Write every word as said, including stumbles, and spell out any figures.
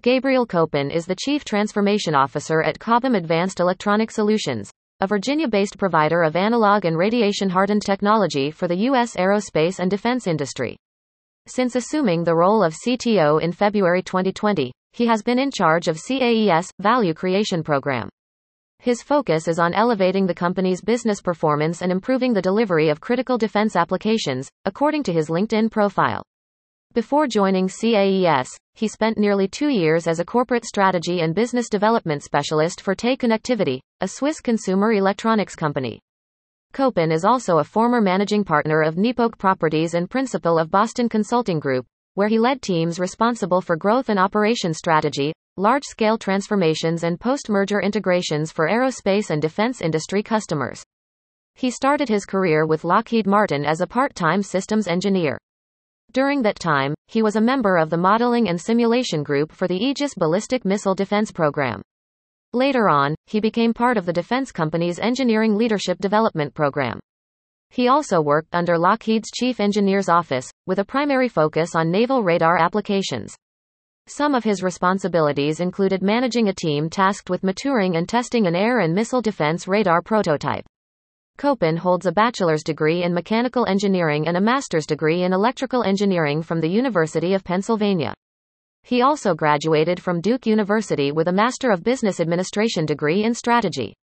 Gabriel Kopin is the Chief Transformation Officer at Cobham Advanced Electronic Solutions, a Virginia-based provider of analog and radiation-hardened technology for the U S aerospace and defense industry. Since assuming the role of C T O in February twenty twenty, he has been in charge of C A E S Value Creation Program. His focus is on elevating the company's business performance and improving the delivery of critical defense applications, according to his LinkedIn profile. Before joining C A E S, he spent nearly two years as a corporate strategy and business development specialist for Tay Connectivity, a Swiss consumer electronics company. Kopin is also a former managing partner of Nepoke Properties and principal of Boston Consulting Group, where he led teams responsible for growth and operations strategy, large-scale transformations and post-merger integrations for aerospace and defense industry customers. He started his career with Lockheed Martin as a part-time systems engineer. During that time, he was a member of the modeling and simulation group for the Aegis Ballistic Missile Defense Program. Later on, he became part of the defense company's Engineering Leadership Development Program. He also worked under Lockheed's Chief Engineer's Office, with a primary focus on naval radar applications. Some of his responsibilities included managing a team tasked with maturing and testing an air and missile defense radar prototype. Kopin holds a bachelor's degree in mechanical engineering and a master's degree in electrical engineering from the University of Pennsylvania. He also graduated from Duke University with a Master of Business Administration degree in strategy.